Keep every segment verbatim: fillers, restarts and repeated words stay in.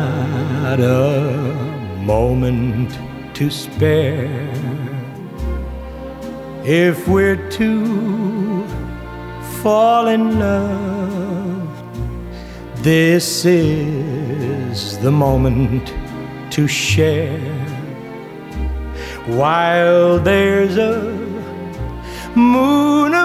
not a moment to spare. If we're to fall in love, this is the moment to share. While there's a moon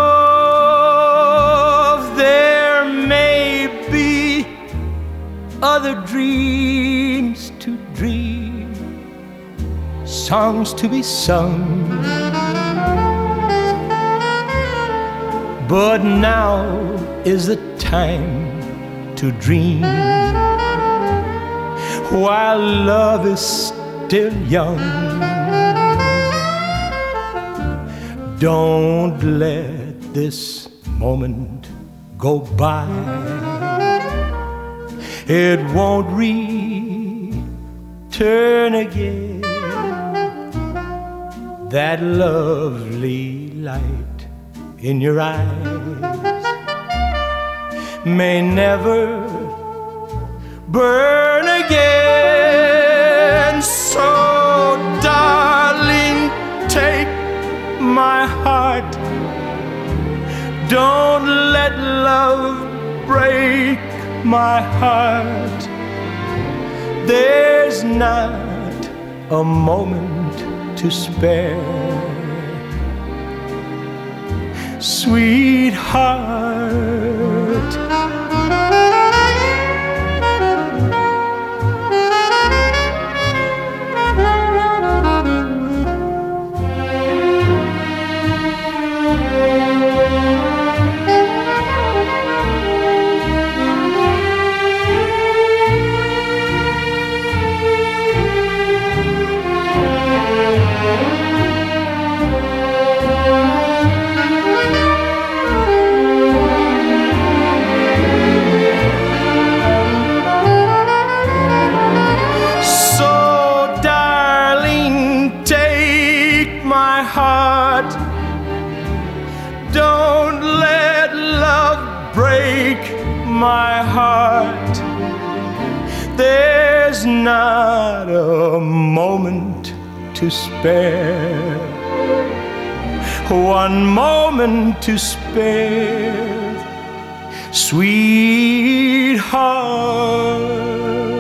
above, there may be other dreams to dream, songs to be sung. But now is the time to dream, while love is still young. Don't let this moment go by. It won't return again. That lovely light in your eyes may never burn again. So, darling, take my heart. Don't let love break my heart. There's not a moment to spare, sweetheart. Heart, don't let love break my heart. There's not a moment to spare, one moment to spare, sweetheart.